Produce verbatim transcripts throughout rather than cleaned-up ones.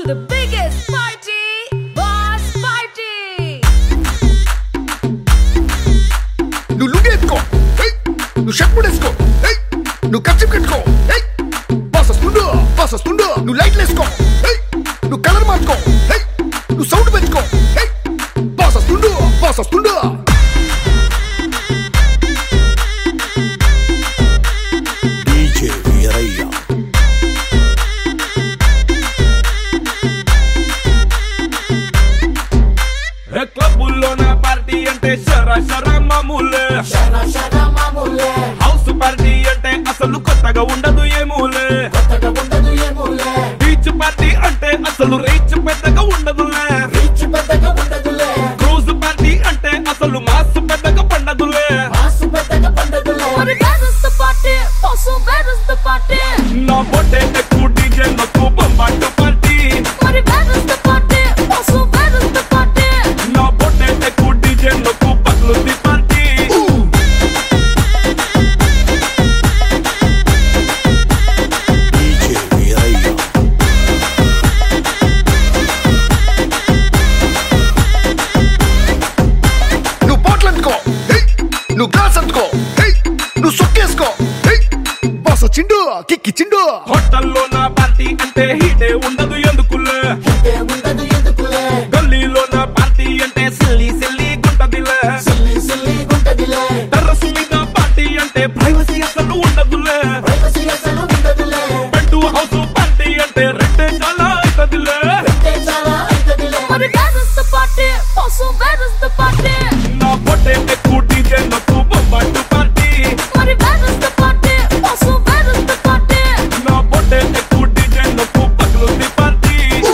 the biggest party, Boss Party. నువ్వు లుంగి ఎత్తుకో, నువ్వు షర్ట్ ముడేసుకో, నువ్వు కచ్చిప్ కట్టుకో, బాస్ వస్తుండు బాస్ వస్తుండు, నువ్వు లైట్లు వేసుకో, నువ్వు కలర్ మార్చుకో, నువ్వు సౌండ్ పెంచుకో, బాస్ వస్తుండు బాస్ వస్తుండు. డీజే వీరయ్య క్లబ్బుల్లోన పార్టీ అంటే శర శర మామూలే, హౌస్ పార్టీ అంటే అసలు కొత్తగా ఉండదు ఏమూలే, బీచ్ పార్టీ అంటే అసలు రీచ్ పెద్దగా ఉండదులే, క్రూజ్ పార్టీ అంటే అసలు మాస్ పెద్దగా పండదులే. నా బొట్టే ఎక్కువ డీజే నాకు బొంబాటు పార్టీ, నా బొట్టే ఎక్కువ డీజే నాకు పగ్లుది పార్టీ. డీజే వీరయ్య నువ్వు బాటిల్ అందుకో, నువ్వు గ్లాస్ అందుకో, నువ్వు సొక్కేసుకో, బాస్ వచ్చిండు కిక్కిచ్చిండు. హోటల్లో నా పార్టీ అంటే హీటే ఉండదు ఎందుకులే, గల్లీలో నా పార్టీ అంటే సిల్లి సిల్లి గుంటదిలే, టెర్రస్ మీద పార్టీ అంటే ప్రైవసీ అసలు ఉండదులే, బెడ్ హౌస్ పార్టీ అంటే రెండే చాలా అవుతదిలే. నా బొట్టే ఎక్కువ డీజే నాకు బొంబాటు పార్టీ, నా బొట్టే ఎక్కువ డీజే నాకు పగ్లుది పార్టీ.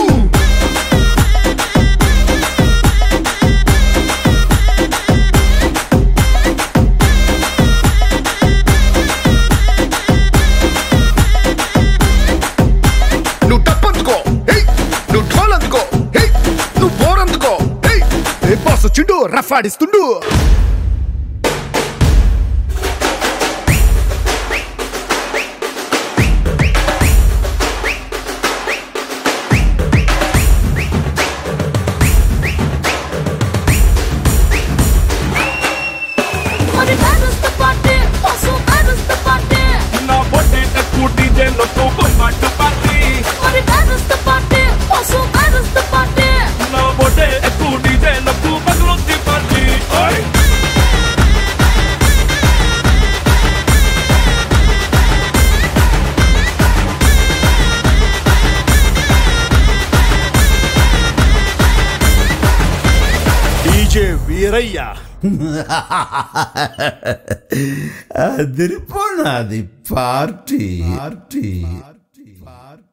నువ్వు టప్ అందుకో, నువ్వు ఢోల్ అందుకో, నువ్వు బోర్ అందుకో, బాస్ వచ్చిండు రఫ్ ఆడిస్తుండు. నా బొట్టే ఎక్కువ డీజే నాకు బొంబాటు పార్టీ, నా బొట్టే ఎక్కువ డీజే నాకు పగ్లుది పార్టీ. ఓయ్ డీజే వీరయ్య అదిరిపోనాది పార్టీ పార్టీ పార్టీ